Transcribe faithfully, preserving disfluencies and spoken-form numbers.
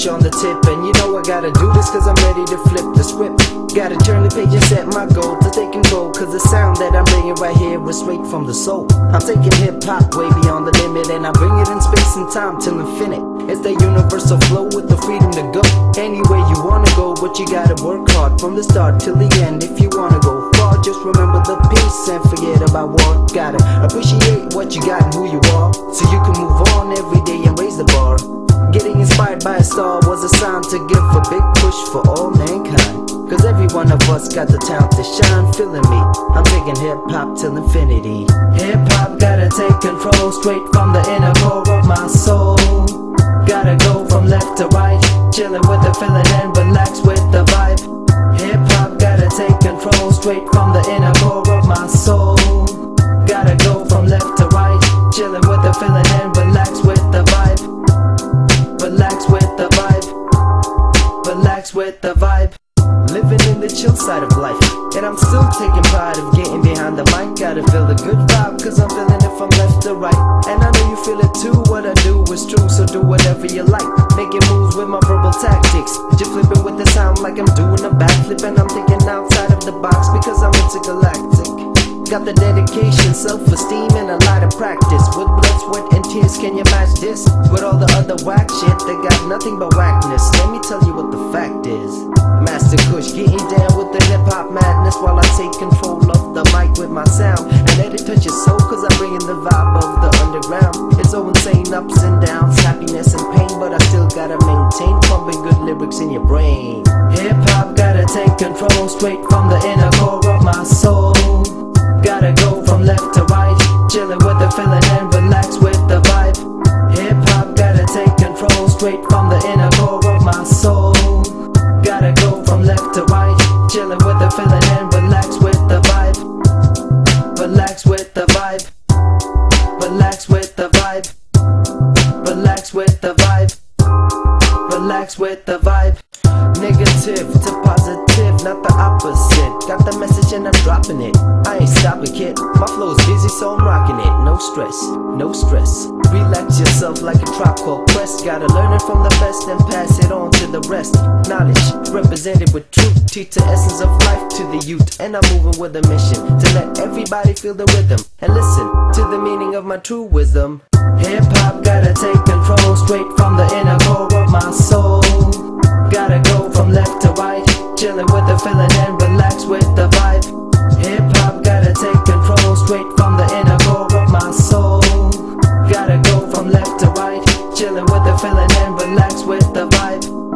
push on the tip. And you know I gotta do this cause I'm ready to flip the script. Gotta turn the page and set my goal to take control, cause the sound that I'm bringing right here was straight from the soul. I'm taking hip-hop way beyond the limit, and I bring it in space and time till infinite. It's the universal flow with the freedom to go anywhere you wanna go, but you gotta work hard from the start till the end. If you wanna go far, just remember the peace and forget about war. Gotta appreciate what you got and who you are, so you can move on every day and raise the bar. Getting inspired by a star was a sign to give a big push for all mankind, cause every one of us got the talent to shine. Feeling me, I'm taking hip-hop till infinity. Hip-hop gotta take control straight from the inner core of my soul. Gotta go from left to right, chilling with the feeling and relax with the vibe. Hip-hop gotta take control straight from the inner core of my soul. Gotta go from left to right, chilling with the feeling and relax with the vibe. Relax with the vibe. Relax with the vibe. Living in the chill side of life, and I'm still taking pride of getting behind the mic. Gotta feel the good vibe, cause I'm feeling it from left to right. And I know you feel it too, what I do is true, so do whatever you like. Making moves with my verbal tactics, just flipping with the sound like I'm doing a backflip. And I'm thinking outside of the box because I'm intergalactic. Got the dedication, self-esteem, and a lot of practice. With blood, sweat, and tears, can you match this? With all the other whack shit, they got nothing but whackness. Let me tell you what the fact is. Master Kush getting down with the hip-hop madness, while I take control of the mic with my sound. And let it touch your soul, cause I'm bringing the vibe of the underground. It's so insane, ups and downs, happiness and pain, but I still gotta maintain pumping good lyrics in your brain. Hip-hop gotta take control straight from the inner core of my soul. Gotta go from left to right, chilling with the feeling and relax with the vibe. Hip-hop gotta take control straight from the inner core of my soul. Gotta go from left to right, chilling with the feeling and relax with the vibe. Relax with the vibe. Relax with the vibe. Relax with the vibe. Relax with the vibe. Negative to positive, not the opposite. Got the message and I'm dropping it. I ain't stopping, kid. My flow's busy, so I'm rocking it. No stress, no stress. Relax yourself like a Tribe Called Quest. Gotta learn it from the best and pass it on to the rest. Knowledge represented with truth, teach the essence of life to the youth. And I'm moving with a mission to let everybody feel the rhythm and listen to the meaning of my true wisdom. Hip-hop gotta take control straight from the inner core of my soul. Gotta go from left to right, chilling with the feeling and relax with the vibe. Hip-hop gotta take control straight from the inner core of my soul. Gotta go from left to right, chilling with the feeling and relax with the vibe.